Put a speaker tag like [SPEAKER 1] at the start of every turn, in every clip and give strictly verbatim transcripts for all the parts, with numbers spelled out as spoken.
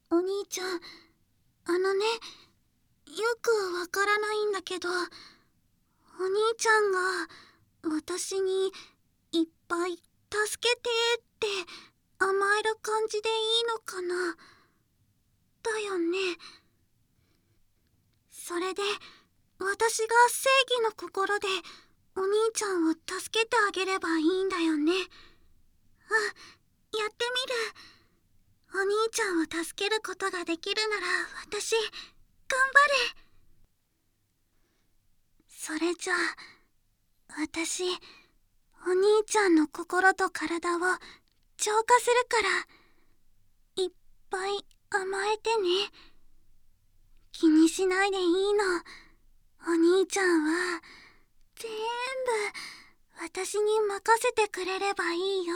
[SPEAKER 1] お兄ちゃん、あのね、よくわからないんだけど、お兄ちゃんが私にいっぱい助けてって甘える感じでいいのかな。だよね。それで私が正義の心でお兄ちゃんを助けてあげればいいんだよね。うん、やってみる。お兄ちゃんを助けることができるなら私頑張る。それじゃあ私お兄ちゃんの心と体を浄化するからいっぱい甘えてね。気にしないでいいの。お兄ちゃんは全部私に任せてくれればいいよ。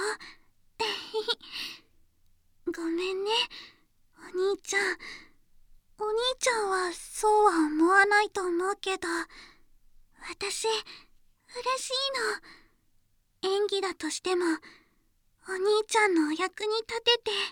[SPEAKER 1] ごめんね、お兄ちゃん。お兄ちゃんはそうは思わないと思うけど、私嬉しいの。演技だとしてもお兄ちゃんのお役に立てて。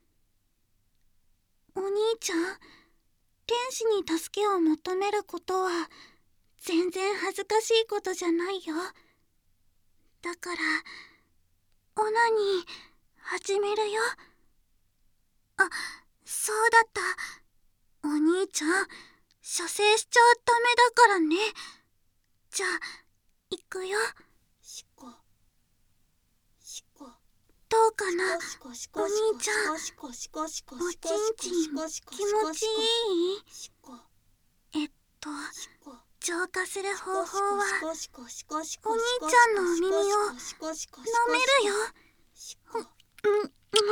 [SPEAKER 1] お兄ちゃん、天使に助けを求めることは全然恥ずかしいことじゃないよ。だからオナニー始めるよ。あ、そうだった。お兄ちゃん、射精しちゃダメだからね。じゃあ行くよ。
[SPEAKER 2] しこしこ
[SPEAKER 1] どうかな、お兄ちゃん。おちんちん気持ちいい？えっと浄化する方法はお兄ちゃんのお耳を舐めるよ。うんうんうん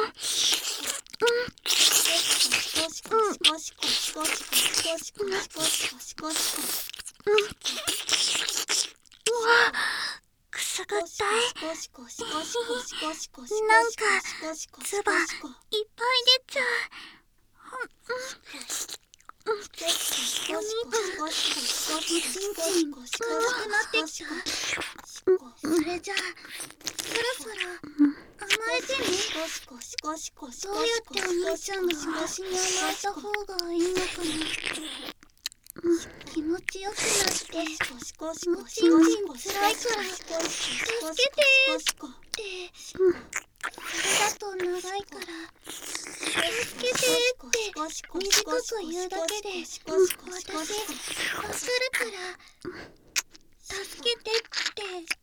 [SPEAKER 1] うわ、くすぐったい。なんか唾いっぱい出ちゃう。お兄ちゃん、おちんちん軽くなってきた。それじゃあそろそろ甘えてね。どうやってお兄ちゃんが私に甘えた方がいいのかな。気持ちよくなっておちんちんつらいから助けてって。それだと長いから助けてって短く言うだけで私わかるから助けてって言って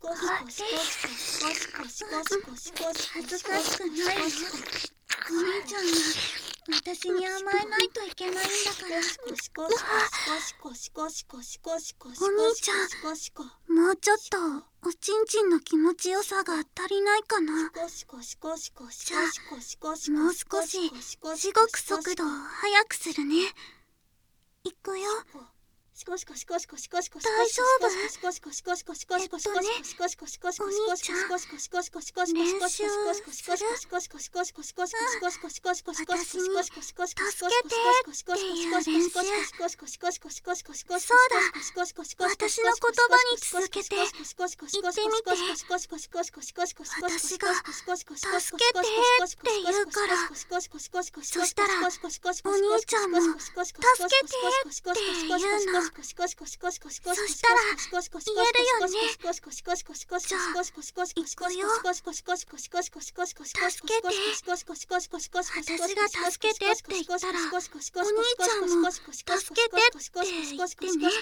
[SPEAKER 1] 恥ずかしくないの。お兄ちゃんが私に甘えないといけないんだから。お兄ちゃん、もうちょっとおちんちんの気持ちよさが足りないかな。じゃあもう少ししごく速度を速くするね。いくよ。大丈夫？えっとね、お兄ちゃん、練習する？私に助けてっていう練習をそしたらそうだ、私の言葉に続けて言ってみて。私が助けてって言うから、そしたらお兄ちゃんも助けてって言うの。そしたら言えるよね。じゃあ行くよ。助けて。私が助けてって言ったらお兄ちゃんも助けてって言ってね。助けてって言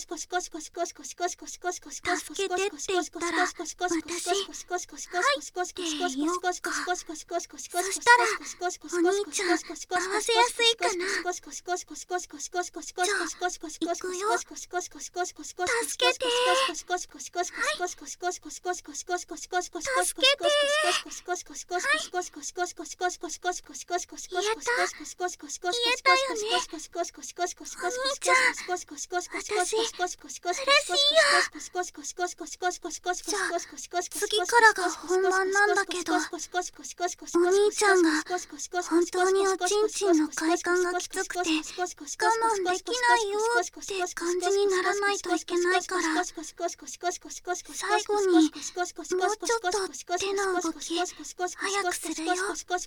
[SPEAKER 1] ったら私はいって言おうか。そしたらお兄ちゃん合わせやすいかな。じゃあ行くよ。助けて。はい。助けて。次からが本番なんだけど、お兄ちゃんが本当におちんちんの快感がきつくて我慢できないよって感じにならないといけないから、最後にもうちょっと手の動き早くするよ。お兄ちゃん、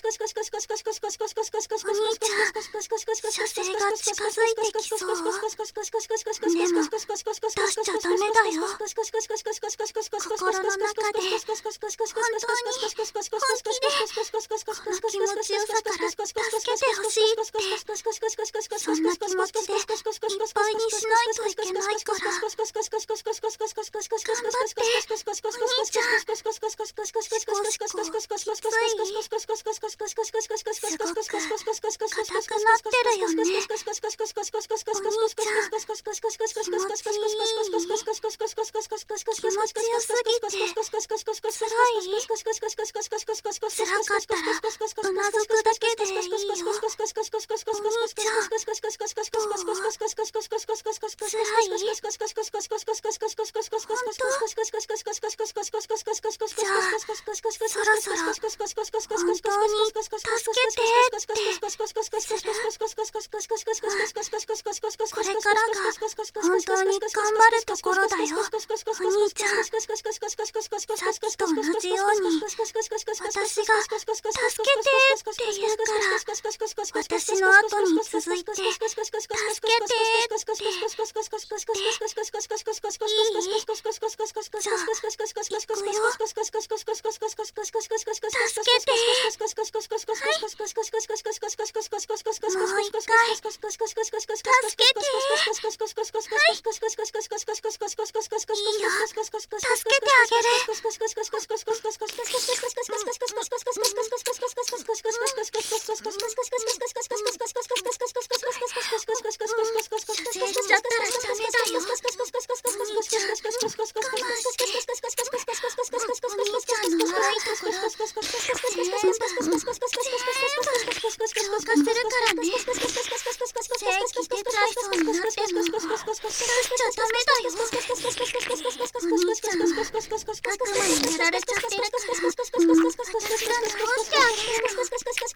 [SPEAKER 1] 射精が近づいてきそう。でも出しちゃダメだよ。心の中で本当に本気でこの気持ちよさから助けてほしいって、そんな気持ちでいっぱいにしないといけないから、頑張ってお兄ちゃん。シコシコシコシコシコシコすごく硬くなってるよね。お兄ちゃん、気持ちいい。気持ちよすぎて辛い？辛かったらうなずくだけでいいよ。お兄ちゃん、どう？辛い？本当？じゃあそろそろ本当に助けてってする？これからが本当に頑張るところだよ。お兄ちゃん、さっきと同じように私が助けてって言うから、私の後に続いて助けてっていい？じゃあ行くよ。助けて。はい、もう一回助けて。はい、いいよ、助けてあげる。射精しちゃったらダメだよ。お兄ちゃん、我慢して。お兄ちゃんの悪いところ全部全部浄化するからね。精気出ちゃいそうになっても出しちゃダメだよ。お兄ちゃん、悪魔にやられちゃってるから、私が直してあげるの。